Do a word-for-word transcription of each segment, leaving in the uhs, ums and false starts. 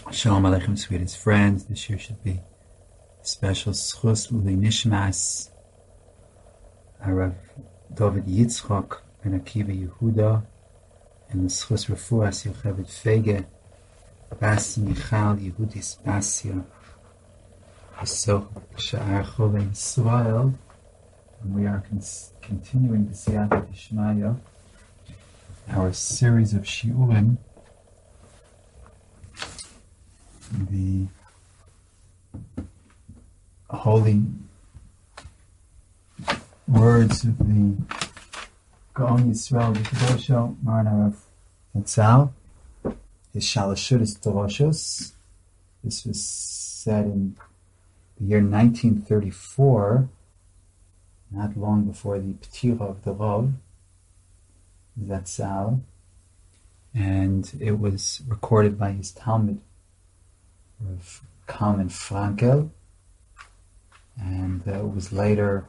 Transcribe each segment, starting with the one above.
Shalom Aleichem, sweetest friends. This year should be special Schus Luli Nishmas Rav David Yitzchak Ben Akiva Yehuda and Schus Refuas Yocheved Fege Bas Michal Yehudis Basia Hasoch Sha'ar Chole Yisrael. And we are cons- continuing the Siyata Dishmaya, our series of Shiurim, the holy words of the Gaon Yisrael V'Kedosho Maran Harav Zatzal, his Shalashudis Doroshos. This was said in the year nineteen thirty-four, not long before the P'tira of the Rav Zatzal, and it was recorded by his Talmud of Kalman Frankel, and uh, it was later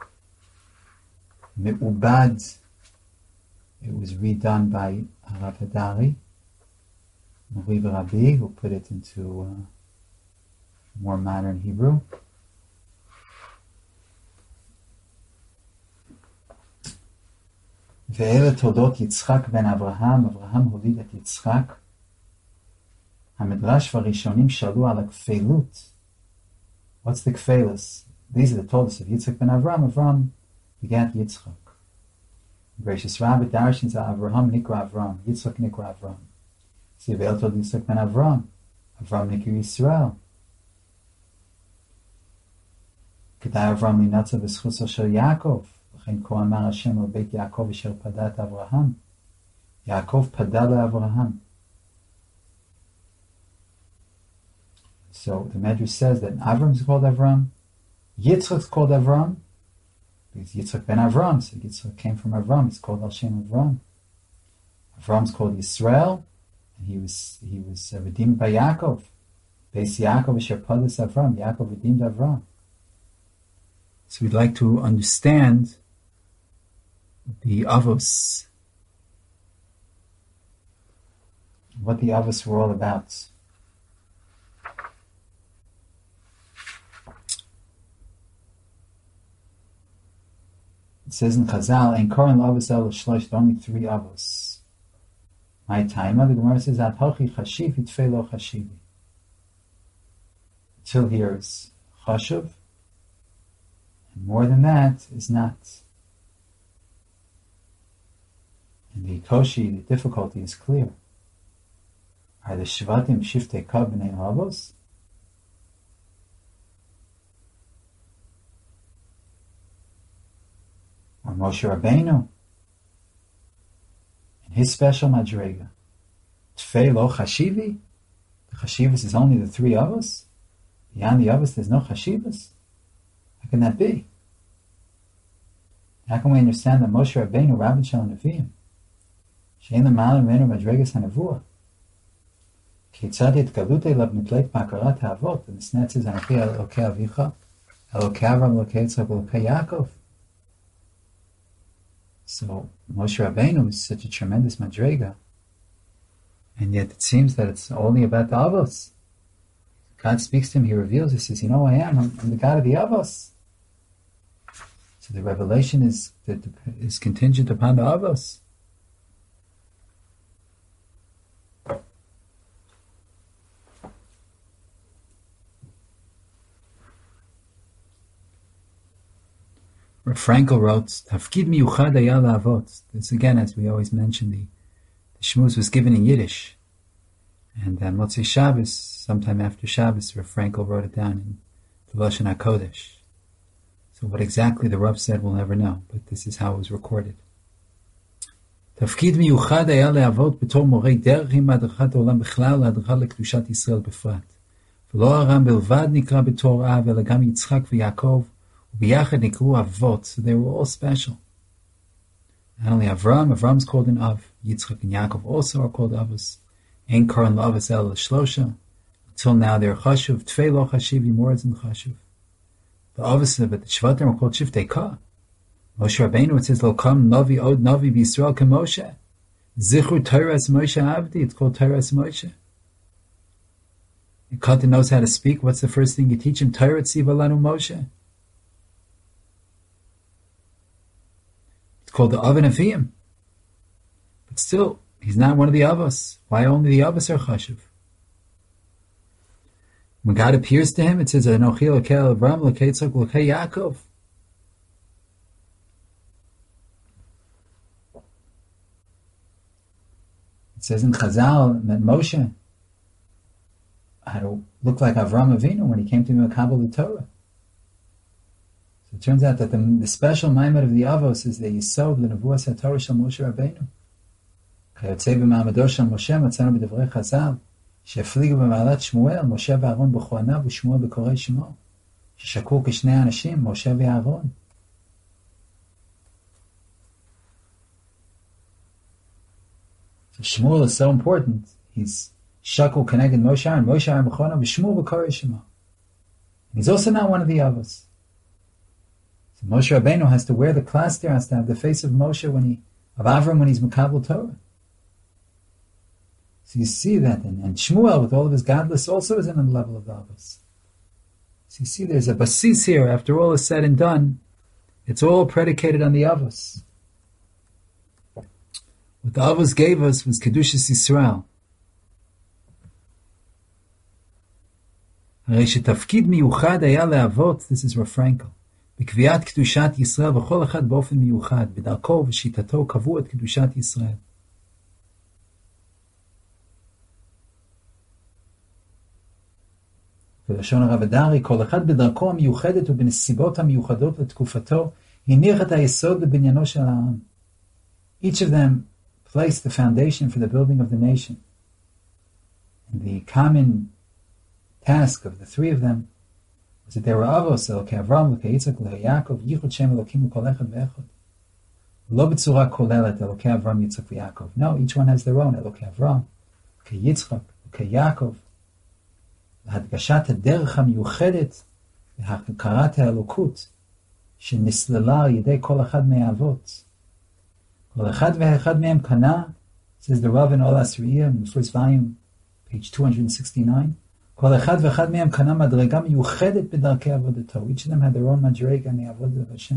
Me'ubad. It was redone by Harav Hadari, Mori Rabbi, who put it into uh, more modern Hebrew. Ve'ele Toldot Yitzchak ben Avraham. Avraham holid et Yitzchak. Hamedrash v'Rishonim shalu ala kfeilut. What's the kfeilus? These are the Toldos of Yitzchak ben Avram. Avram begat Yitzchak. Gracious Rabbi Darshan za Avraham nikra Avram. Yitzchak nikra Avram. See, Ve'el told Yitzchak ben Avram. Avram nikra Yisrael. Kedai Avram linatza v'schuso shel Yaakov. V'chein ko amar Hashem al beit Yaakov asher padat Avraham. Yaakov pada le'Avraham. So the Medrash says that Avram is called Avram, Yitzchak is called Avram, because Yitzchak ben Avram, so Yitzchak came from Avram, it's called Al Shem Avram. Avram is called Yisrael, and he was he was uh, redeemed by Yaakov. Beis Yaakov asher padas Avram, Yaakov redeemed Avram. So we'd like to understand the Avos, what the Avos were all about. It says in Chazal, "Ein koren l'avos el shlosh." Only three avos. My time, the Gemara says, "At hochi chashiv yitfei lo chashivi." Till here is chashuv, and more than that is not. And the koshi, the difficulty is clear. Are the shvatim shiftei kav b'nei avos? Or Moshe Rabbeinu, in his special madrega, Tfei lo chashivi, the chashivas is only the three of us. Beyond the others, there's no chashivas. How can that be? How can we understand that Moshe Rabbeinu, Rabban Shel Nevi'im, she'en l'malam menu madregas hanavua, keitzad yitgalute lav mitleit makarat ha'avot, and the snetz is Anochi Elokei Avicha, Elokei Avram, Elokei Yitzchak, Elokei Yaakov. So Moshe Rabbeinu is such a tremendous madrega, and yet it seems that it's only about the Avos. God speaks to him, he reveals, he says, you know who I am, I'm, I'm the God of the Avos. So the revelation is that is contingent upon the Avos. Rav Frankel wrote, "Tafkid miyuchad haya la'avot." This again, as we always mention, the, the shmuz was given in Yiddish, and uh, Motzei Shabbos, sometime after Shabbos, Rav Frankel wrote it down in the Lashon HaKodesh. So what exactly the Rav said, we'll never know, but this is how it was recorded. Tafkid miyuchad haya la'avot b'tor morei derech im adachat olam b'chlal la'adachat lekdushat Yisrael b'frat. V'lo Aram belvad nikra b'tor av, ela gam Yitzchak v'Yaakov. So they were all special. Not only Avram, Avram's called an Av, Yitzchak and Yaakov also are called Avos. Ein koren l'avos el shlosha. Until now they're chashuv, tfei lo chashivi, more than chashuv. The Avos, but the Shvatim are called shiftei ka. Moshe Rabbeinu, it says, Lo kam navi od navi b'Yisrael k'Moshe. Zichru Torahs Moshe Avdi, it's called Torahs Moshe. A Katan knows how to speak. What's the first thing you teach him? Torah Tziva Lanu Moshe. It's called the Oven Avim. But still, he's not one of the Avos. Why only the Avos are Chashuv? When God appears to him, it says, Anochi Lokei Avram, Lokei Yitzchak, Lokei Yaakov. It says in Chazal that Moshe had to look like Avram Avinu when he came to Mekabel the Torah. So it turns out that the, the special Maimed of the Avos is the Yisod, the Nevuas HaTorah Shel Moshe Rabbeinu. Kayotzei b'ma'amado shel Moshe matzanu b'devrei Chazal שהפליגו במעלת שמואל, משה ואהרון בכהניו ושמואל בקוראי שמו, ששקעו כשני אנשים, משה ואהרון. So Shmuel is so important. He's Shakul connected Moshe and Moshe and Bechona B'Shmuel B'Korei Shema. He's also not one of the Avos. So Moshe Rabbeinu has to wear the cluster, has to have the face of Moshe when he, of Avram when he's Mekabel Torah. So you see that, and, and Shmuel with all of his godless also isn't on the level of the Avos. So you see there's a basis here, after all is said and done, it's all predicated on the Avos. What the Avos gave us was Kedushas Yisrael. הרי שתפקיד מיוחד היה לאבות, this is Rav Frankel, בקביעת קדושת ישראל וכל אחד באופן מיוחד, בדרכו ובשיטתו קבעו את קדושת ישראל. בלשון הרב הדרי, כל אחד בדרכו המיוחדת ובנסיבות המיוחדות לתקופתו, הניח את היסוד לבניינו של העם. Each of them placed the foundation for the building of the nation. And the common task of the three of them was that they were Avos, Elokei Avram, Elokei Yitzchak, Elokei Yaakov, Yichud Shem Elokim L'kol Echad Ve'echad. Lo b'tzura kolelet Elokei Avram, Yitzchak, Yaakov. No, each one has their own. Elokei Avram, Elokei Yitzchak, Elokei Yaakov. להדגשת הדרך המיוחדת להכרת האלוקות שנסללה על ידי כל אחד מהאבות. כל אחד ואחד מהם קנה, says the Rav in Ol Asriya in the first volume, page two sixty-nine, כל אחד ואחד מהם קנה מדרגה מיוחדת בדרכי עבודתו. Each of them had their own מדרגה מעבודת השם.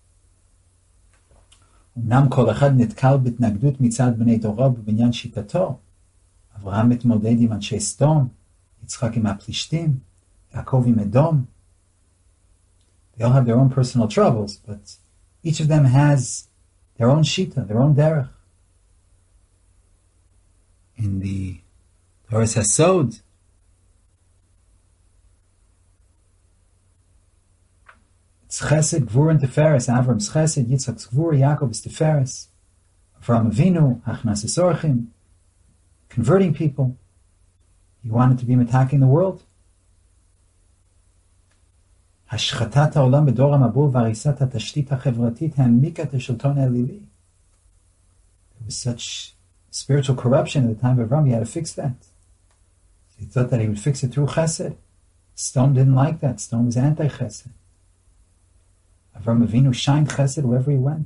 אמנם כל אחד נתקל בהתנגדות מצד בני דורו בבניין שיטתו. אברהם מתמודד עם אנשי סדום, יצחק עם הפלישתים, יעקב עם אדום. They all have their own personal troubles, but each of them has their own shita, their own derech. In the Torah Hasod, it's Chesed, Gvur, and Teferes. Avram's Chesed, Yitzchak's Gvur, Yaakov's Teferes. Avram Avinu, Achnas Esorchim, converting people. He wanted to be attacking the world. השחתת העולם בדור המבול והריסת התשתית החברתית העמיקה את השלטון האלילי. There was such spiritual corruption at the time of Avram, he had to fix that. He thought that he would fix it through chesed. Stone didn't like that. Stone was anti-chesed. Avram Avinu shined chesed wherever he went.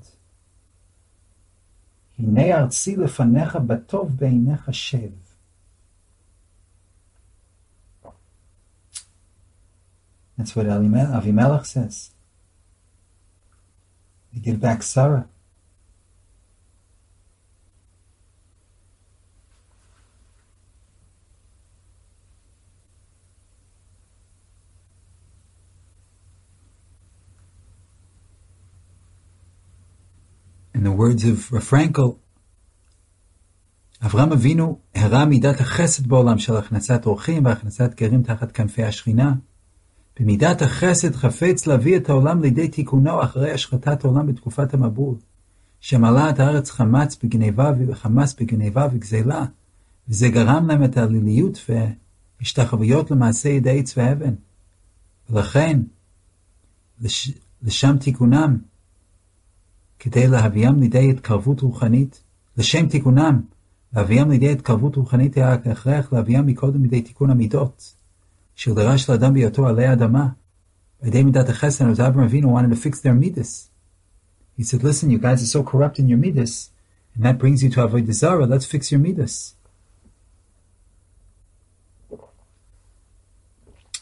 הנה ארצי לפניך בטוב בעיניך שב. That's what Avimelech says. They give back Sarah. In the words of Rav Frankel, אברהם אבינו הראה מידת החסד בעולם של הכנסת אורחים והכנסת גרים תחת כנפי השכינה. במידת החסד חפץ להביא את העולם לידי תיקונו אחרי השחתת העולם בתקופת המבול, שמלאה את הארץ חמץ בגניבה וחמס בגניבה וגזלה, וזה גרם להם את העליליות והשתחוויות למעשה ידי עץ ואבן. ולכן, לש, לשם תיקונם, כדי להביאם לידי התקרבות רוחנית, לשם תיקונם, להביאם לידי התקרבות רוחנית היה הכרח להביאם מקודם לידי תיקון המידות, אשר דרש לאדם בהיותו עלי האדמה. בידי מידת החסד, as Avraham Avinu wanted to fix their midas. He said, listen, you guys are so corrupt in your midas, and that brings you to avodah zarah, let's fix your midas.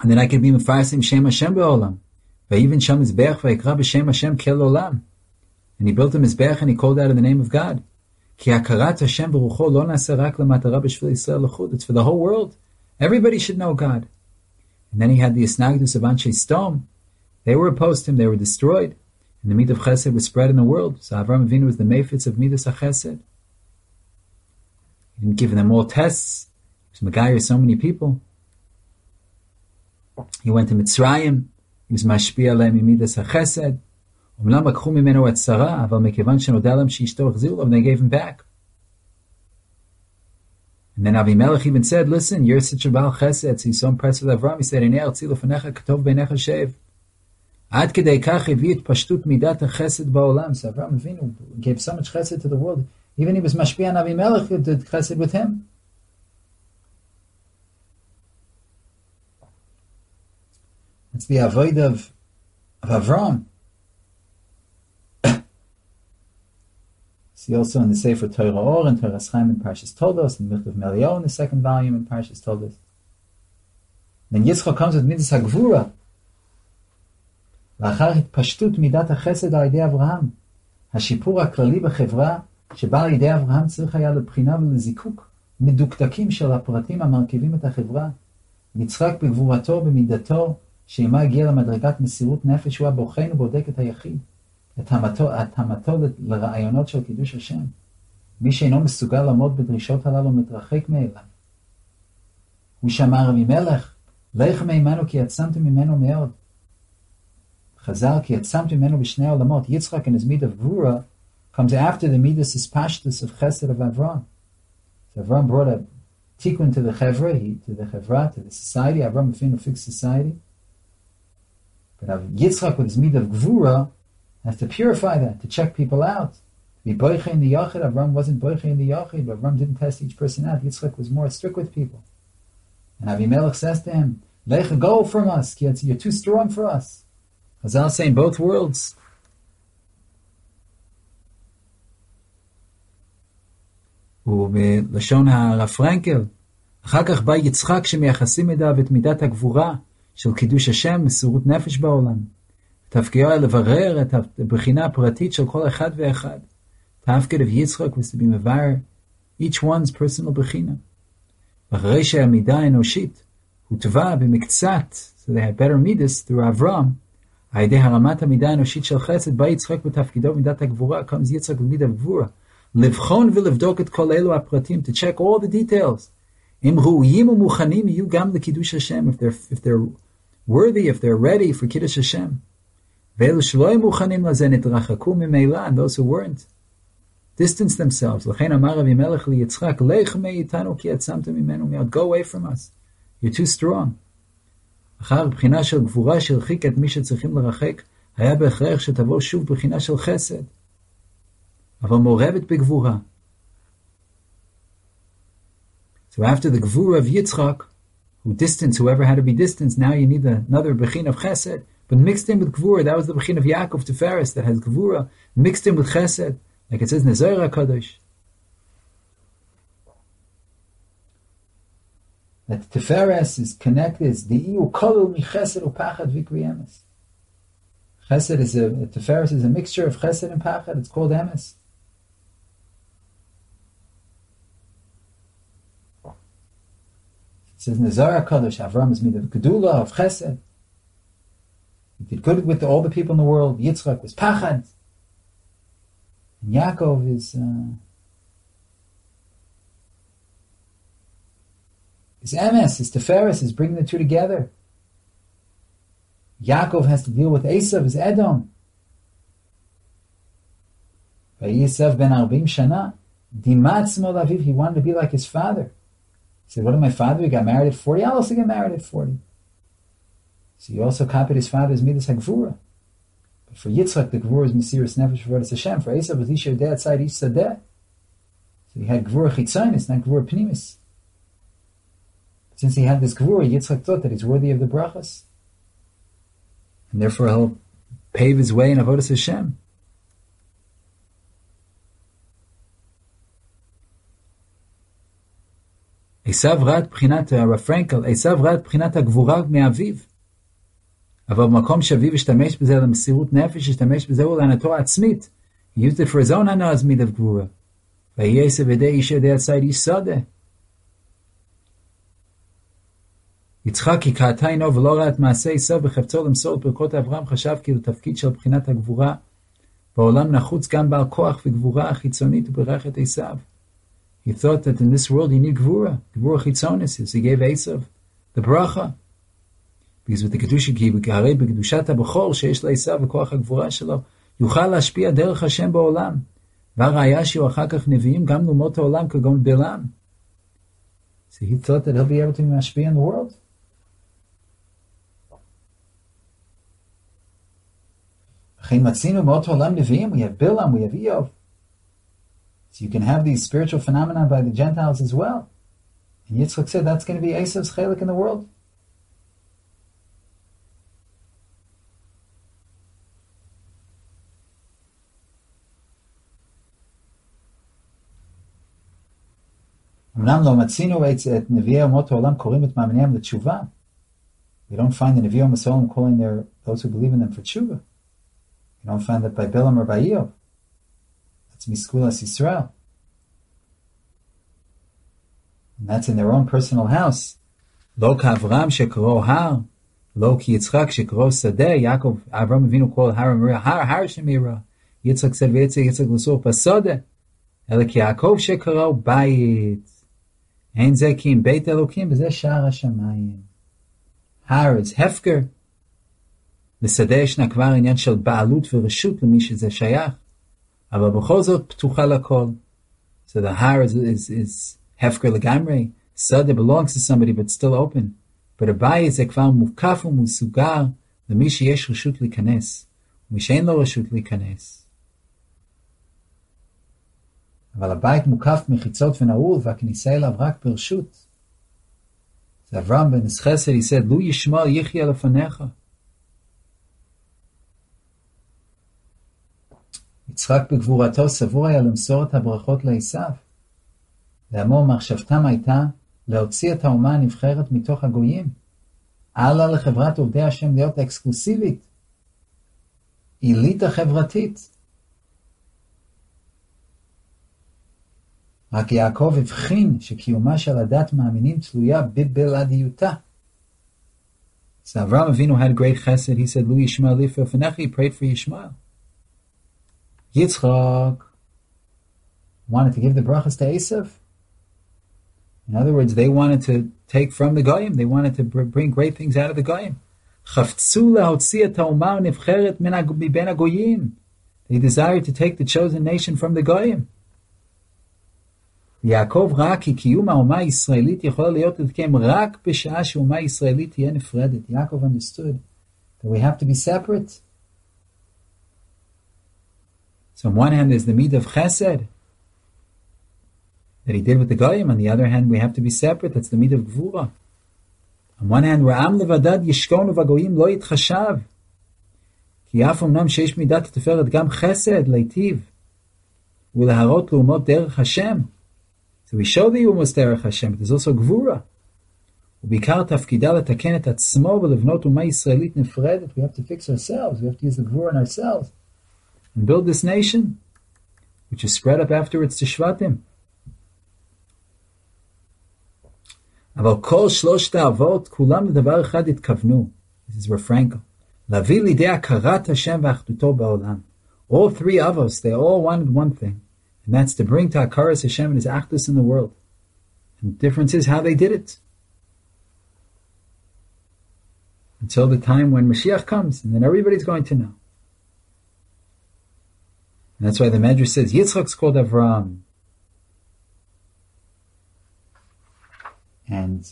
And then I could be mefarsim Shem Hashem be'olam. Vayiven sham mizbeach vayikra b'Shem Hashem kel olam. And he built a mizbeach and he called out in the name of God. Ki hakarat Hashem v'rucho lo na'aseh rak lematara b'shvil Yisrael l'chud. It's for the whole world. Everybody should know God. And then he had the Isnagdus of Anshe Stom. They were opposed to him. They were destroyed. And the Midah of Chesed was spread in the world. So Avraham Avinu was the Mephitz of Midas HaChesed. He didn't give them all tests. He was Megayer so many people. He went to Mitzrayim. He was Mashpi Aleim in Midas HaChesed. Umlam Akhu Mimeno Atzara, Aval Mekevan Shenodeh Lem Sheishto Achzil, and they gave him back. And then Avimelech even said, listen, you're such a Baal Chesed. So he's so impressed with Avraham. He said, Einei Artzi Lefanecha Ketov Beinecha Shev. Ad Kedei Kach Hevi et Pashtut Midat HaChesed Ba'olam. So Avraham Avinu gave so much Chesed to the world. Even he was Mashpi on Avimelech who did Chesed with him. It's the avoid of, of Avraham. See also in the Sefer Torah Or and Torah Chaim in Parshas Toldos, and Michtav Melio in the second volume in Parshas Toldos. Then Yitzchak comes with Midas HaGvura. לאחר התפשטות מידת החסד על ידי אברהם, השיפור הכללי בחברה שבא על ידי אברהם צריך היה לבחינה ולזיקוק מדוקדקים של הפרטים המרכיבים את החברה. יצחק בגבורתו, במידתו, שעימה הגיע למדרגת מסירות נפש, הוא הבוחן ובודק את היחיד. את התאמתו לרעיונות של קידוש השם. מי שאינו מסוגל לעמוד בדרישות הללו מתרחק מאליו. הוא שאמר אבימלך, לך מעמנו כי עצמתי ממנו מאוד. חז"ל כי עצמתי ממנו בשני העולמות. Yitzchak in his midah of Gvura comes after the midas Pashtus of Chesed of Avram. So Avram brought a tikkun to the Chevra, he, to the Chevra, to the society. Avram Avinu fixed society. But Yitzchak with his midah of Gvura has to purify that, to check people out. To be boiche in the Yachid, Avram wasn't boiche in the Yachid, but Avram didn't test each person out. Yitzchak was more strict with people. And Avimelech says to him, Lech, go from us, you're too strong for us. Chazal say in both worlds. ובלשון הרב פרנקל, אחר כך בא יצחק שמייחסים אליו את מידת הגבורה של קידוש השם, מסירות נפש בעולם. תפקידו היה לברר את הבחינה הפרטית של כל אחד ואחד. תפקיד of יצחק was to be מברר each one's personal בחינה. ואחרי שהמידה האנושית הוטבה במקצת, so they had better midas through אברהם, על ידי הרמת המידה האנושית של חסד, בא יצחק בתפקידו מידת הגבורה, comes יצחק במידת הגבורה. לבחון ולבדוק את כל אלו הפרטים, to check all the details. אם ראויים ומוכנים יהיו גם לקידוש השם, if they're, if they're worthy, if they're ready for קידוש השם. ואלו שלא הם מוכנים לזה נתרחקו ממילא, and those who weren't, distance themselves. לכן אמר אבימלך ליצחק, לך מאיתנו כי עצמת ממנו מאוד, go away from us, you're too strong. אחר בחינה של גבורה שהרחיק את מי שצריכים לרחק, היה בהכרח שתבוא שוב בחינה של חסד. אבל מעורבת בגבורה. So after the gvura of Yitzchak, who distanced whoever had to be distanced, now you need another bechin of chesed, but mixed in with gvura. That was the bechin of Yaakov Tiferes that has gvura, mixed in with chesed, like it says in the Zohar HaKadosh. That Tiferes is connected, is the iu kolul mi chesed upachad vikri emes. Chesed is a, Tiferes is a mixture of chesed and pachad, it's called emes. It says in the Zohar HaKadosh, Avram is made of Gedula, of Chesed. He did good with all the people in the world. Yitzchak was Pachad. And Yaakov is uh, is Emes, is Tiferes, is bringing the two together. Yaakov has to deal with Esav, is Edom. Vayisav ben Arbim Shana, Dimatz Mol Aviv, he wanted to be like his father. He said, what did my father? He got married at forty. I'll also get married at forty. So he also copied his father's midas hagvura. But for Yitzchak, the gvura is Mesiras Nefesh for Hashem. For Esav, was Isha Deh outside Ish Sadeh. So he had gvura chitzonis, not gvura pnimis. But since he had this gvura, Yitzchak thought that he's worthy of the brachas. And therefore he'll pave his way in Avodas Hashem. A עשיו ראה את בחינת, הרב פרנקל, עשיו ראה את בחינת הגבורה מאביו. אבל במקום שאביו השתמש בזה למסירות נפש, השתמש בזה להנאתו העצמית. He used it for his own הנאה עצמית of גבורה. ויהי עשיו ידי איש ידי הצייד איש שדה. יצחק כי קעתה עינו ולא ראה את מעשה עשיו בחפצו למסור את ברכות אברהם, חשב כאילו תפקיד של בחינת הגבורה בעולם נחוץ גם בעל כוח וגבורה חיצונית וברך את עשיו. He thought that in this world you need גבורה, גבורה חיצונית, so he gave עשיו the bracha. Because with the kedusha, כי הרי בקדושת הבכור שיש לעשיו וכוח הגבורה שלו, יוכל להשפיע דרך השם בעולם. והראיה שהוא אחר כך נביאים גם לאומות העולם כגון בלעם. So he thought that he'll be able to משפיע in the world. וכן מצינו אומות העולם נביאים, we have בלעם, we have איוב. So you can have these spiritual phenomena by the Gentiles as well. And Yitzchak said that's going to be Esav's chelik in the world. אמנם לא מצינו את נביאי אומות העולם קוראים את מאמיניהם לתשובה. We don't find the נביאי אומות העולם calling their, those who believe in them for tshuva. We don't find that by Bilam or by Eov. That's Miskulas Yisrael. And that's in their own personal house. לא כאברהם שקראו הר, לא כיצחק שקראו שדה, יעקב, אברהם אבינו called הר המריאה, הר, הר שמירה. יצחק said ויצחק, יצחק לסור בשדה. אלא כי יעקב שקראו בית. אין זה כי אם בית אלוקים, וזה שער השמיים. הר is הפקר. לשדה ישנה כבר עניין של בעלות ורשות למי שזה שייך. אבל בכל זאת פתוחה לכל. So the har is, is, is hefker legamrei. Sada belongs to somebody but still open. But a bayit זה כבר מוקף ומסוגר למי שיש רשות להיכנס. ומי שאין לו רשות להיכנס. אבל הבית מוקף מחיצות ונעול והכניסה אליו רק ברשות. זה אברהם בן חסד, he said, לו ישמעאל יחיה לפניך. יצחק בגבורתו סבור היה למסור את הברכות לעשיו. לאמור מחשבתם הייתה להוציא את האומה הנבחרת מתוך הגויים. הלאה לחברת עובדי השם להיות אקסקלוסיבית. עילית החברתית. רק יעקב הבחין שקיומה של הדת מאמינים תלויה בבלעדיותה. So Avraham Avinu had great chesed. He said, Lu Yishmael Lifa Fenecha. He prayed for Yishmael. Yitzchak wanted to give the brachas to Esav. In other words, they wanted to take from the Goyim. They wanted to bring great things out of the Goyim. Chavtzu lahotzi et ha'oma nivcheret miben hagoyim. They desired to take the chosen nation from the Goyim. יעקב ראה כי קיום האומה הישראלית יכול להיות להתקיים רק בשעה שהאומה הישראלית תהיה נפרדת. יעקב understood that we have to be separate. So on one hand there's the midah of chesed that he did with the goyim. On the other hand we have to be separate. That's the midah of gvura. On one hand רעם לבדד ישכון ובגויים לא יתחשב כי אף אמנם שיש מידת התפארת גם חסד להיטיב ולהראות לאומות דרך השם. So we show the Umos Derech Hashem, but there's also Gvura. ובעיקר תפקידה לתקן את עצמו ולבנות אומה ישראלית נפרדת. We have to fix ourselves. We have to use the Gvura in ourselves. And build this nation, which is spread up afterwards to Shvatim. אבל כל שלושת האבות, כולם לדבר אחד התכוונו. This is Refranco. להביא לידי הכרת השם ואחדותו בעולם. All three avos, they all wanted one thing. And that's to bring to Hakaras Hashem and His Achdus in the world. And the difference is how they did it. Until the time when Mashiach comes, and then everybody's going to know. And that's why the Medrash says, Yitzchak's called Avraham. And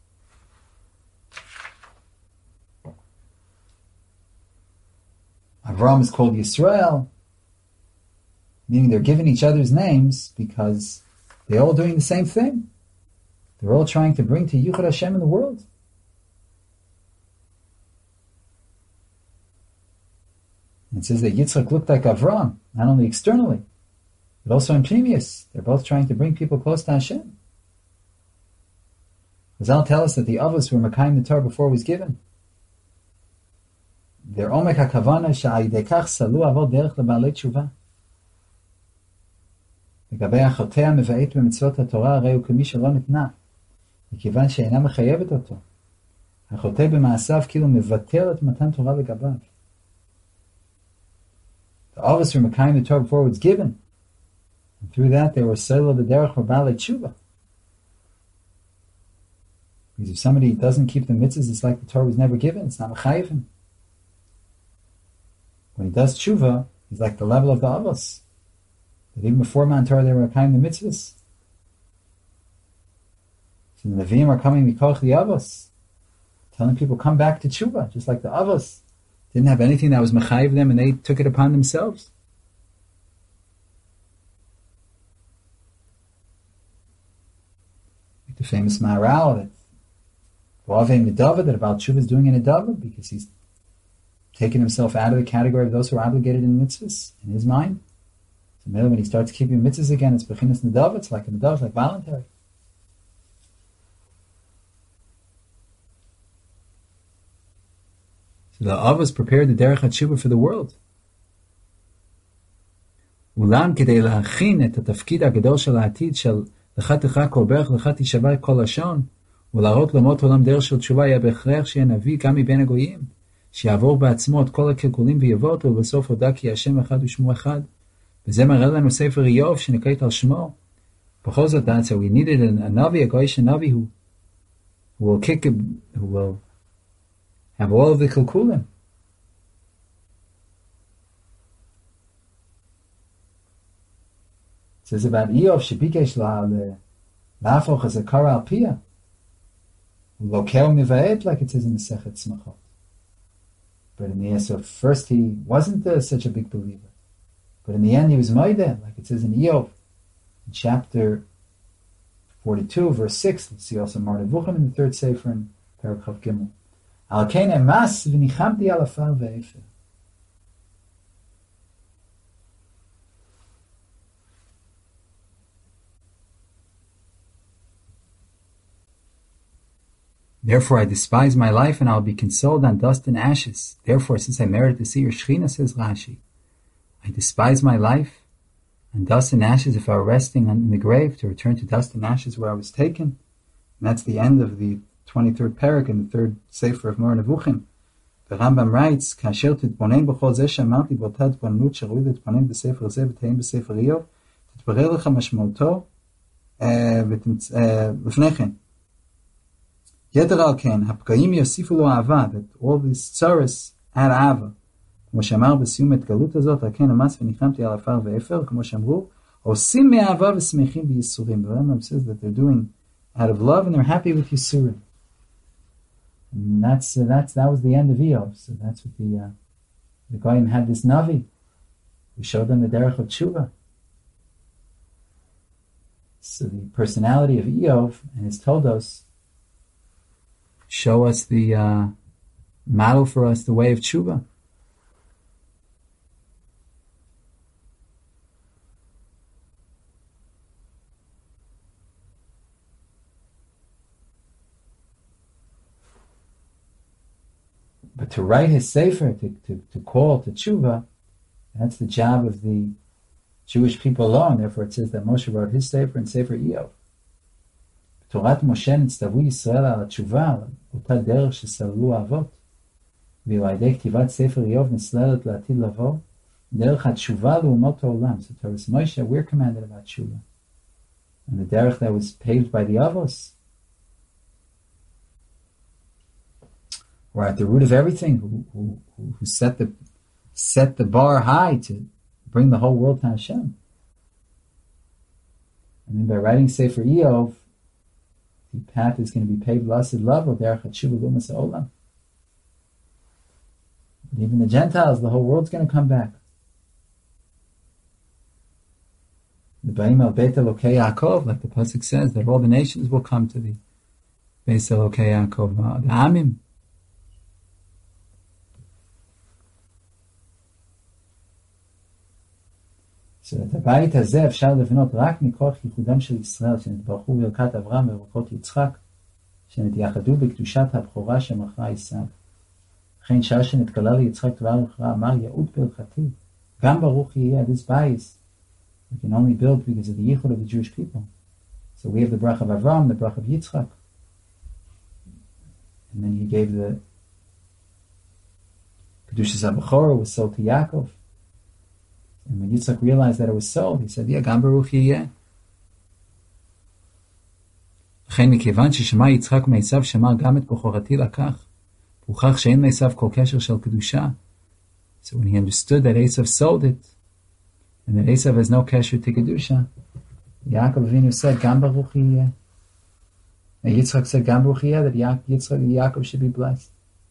Avraham is called Yisrael. Meaning they're giving each other's names because they're all doing the same thing. They're all trying to bring to Yichud Hashem in the world. And it says that Yitzchak looked like Avram, not only externally, but also in Pnimius. They're both trying to bring people close to Hashem. Chazal tell us that the Avos were Mekayim the Torah before it was given. Their Omek HaKavana she'ayidei kach salu avot derech lebalei tshuva. לגבי החוטא המבעט במצוות התורה הרי הוא כמי שלא נתנה, מכיוון שאינה מחייבת אותו. החוטא במעשיו כאילו מבטל את מתן תורה לגביו. The Avos were Mekayim the Torah before it was given. And through that they were Selah b'derech lebalei tshuva. Because if somebody doesn't keep the mitzvahs, it's like the Torah was never given. It's not mechayiv him. When he does tshuva, he's like the level of the Avos. That even before Matan Torah, they were mekayim the mitzvahs. So the Nevi'im are coming mikoch the Avos, telling people come back to tshuva, just like the Avos didn't have anything that was mechayiv them, and they took it upon themselves. Like the famous Maharal that V'avei Medava, that about tshuva is doing an Edava because he's taken himself out of the category of those who are obligated in mitzvahs in his mind. So maybe when he starts keeping mitzvahs again, it's bechinas Nedava, it's like a Nedava, it's like voluntary. So the Avos prepared the derech HaTshuva for the world. Ulam kedei להכין את התפקיד הגדול של העתיד של לך תקרא כל ברך לך תשבע כל לשון ולהראות למות עולם דרך של תשובה יהיה בהכרח שיהיה נביא גם מבין הגויים שיעבור בעצמו את כל הקלקולים ויבוא ובסוף הודע כי השם אחד ושמו אחד. וזה מראה לנו ספר איוב שנקראת על שמו. בכל זאת, that's so we needed a, a Navi, a Goyish Navi who, who will kick, a, who will have all of the Kilkulim. It says about Eov, Shebikesh la'afoch as a kara al piyah. Lokel mivaet, like it says in the Sechet Tzmachot. But in the end, so first he wasn't uh, such a big believer. But in the end he was Maideh, like it says in Eov, in chapter forty-two, verse six. Let's see also Mar Nevuchim in the third Sefer in Perek Chav Gimel. Al kein emas v'nichamti al afar ve'efer. Therefore I despise my life and I will be consoled on dust and ashes. Therefore, since I merit to see your Shechina, says Rashi, I despise my life and dust and ashes if I were resting in the grave, to return to dust and ashes where I was taken. And that's the end of the twenty-third parak in the third Sefer of Moreh Nevuchim. The Rambam writes, Kasher titbonen b'chol zeh she'amarti b'ota titbonenut שראוי להתבונן בספר זה ותהיים בספר איוב, תתברר לך משמעותו לפני כן. יתר על כן, הפגעים יוסיפו לו אהבה, that all these tzaros add אהבה. כמו שאמר בסיום ההתגלות הזאת, על כן אמס וניחמתי על עפר ואפר, כמו שאמרו, עושים מאהבה ושמחים בייסורים. The Rambam says that they're doing out of love and they're happy with Yisurim. And that's, uh, that's, that was the end of Eov. So that's what the, uh, the Goyim had this Navi. We showed them the Derech of Tshuva. So the personality of Eov and his Toldos show us the, uh, model for us the way of Tshuva. But to write his sefer, to, to, to call to tshuva, that's the job of the Jewish people alone. Therefore it says that Moshe wrote his sefer and sefer Eov. Torat Moshe nitztavu Yisrael al tshuva, אותה דרך שסללו האבות. ואילו על ידי כתיבת ספר איוב נסללת לעתיד לבוא, דרך התשובה לאומות העולם. So Torah's Moshe, we're commanded about tshuva. And the derech that was paved by the Avos, or at the root of everything, who, who, who set the set the bar high to bring the whole world to Hashem. And then by writing Sefer Eov, the path is going to be paved lasted love or derech hatshuva lumas ha'olam. But even the Gentiles, the whole world's going to come back. The Ba'im al Beit Elokei Yaakov, like the pasuk says, that all the nations will come to the Beit Elokei Yaakov, the Amim. So את הבית הזה אפשר לבנות רק מכוח ייחודם של ישראל, שנתברכו ברכת אברהם וברכות יצחק, שנתייחדו בקדושת הבכורה שמכרה עשיו. לכן שעה שנתגלה ליצחק דבר מכרה, אמר יעוד בהלכתי, גם ברוך יהיה. This bias we can only build because of the yichud of the Jewish people. So we have the brach of Avram, the brach of Yitzchak, and then he gave the Kedushas HaBechorah was sold to Yaakov. And when Yitzchak realized that it was sold, he said, yeah, גם ברוך יהיה. לכן מכיוון ששמע יצחק מעשיו שמר גם את בכורתי לקח, והוכח שאין לעשיו כל קשר של קדושה. So when he understood that Esav sold it, and that Esav has no kesher to Kedusha, Yaakov Avinu said, Gam Baruch Yeh. And Yitzchak said, Gam Baruch Yeh, that Ya- Yitzchak and Yaakov should be blessed.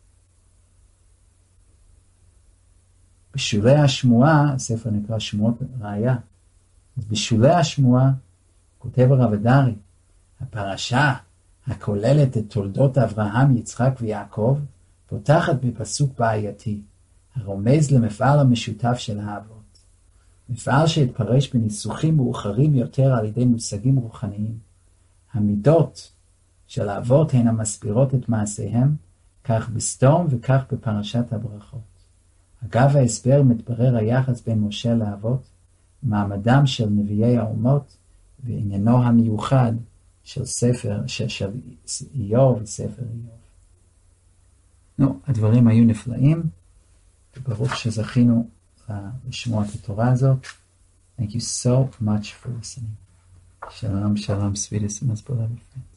בשולי השמועה, הספר נקרא שמועות ראיה, אז בשולי השמועה, כותב הרב הדרי, הפרשה הכוללת את תולדות אברהם, יצחק ויעקב, פותחת בפסוק בעייתי, הרומז למפעל המשותף של האבות. מפעל שהתפרש בניסוחים מאוחרים יותר על ידי מושגים רוחניים. המידות של האבות הן המסבירות את מעשיהם, כך בסדום וכך בפרשת הברכות. אגב ההסבר מתברר היחס בין משה לאבות, מעמדם של נביאי האומות, ועניינו המיוחד של ספר, של, של איוב וספר איוב. נו, הדברים היו נפלאים, וברוך שזכינו לשמוע את התורה הזאת. Thank you so much for listening. Shalom, shalom, sweetest and most beloved friend.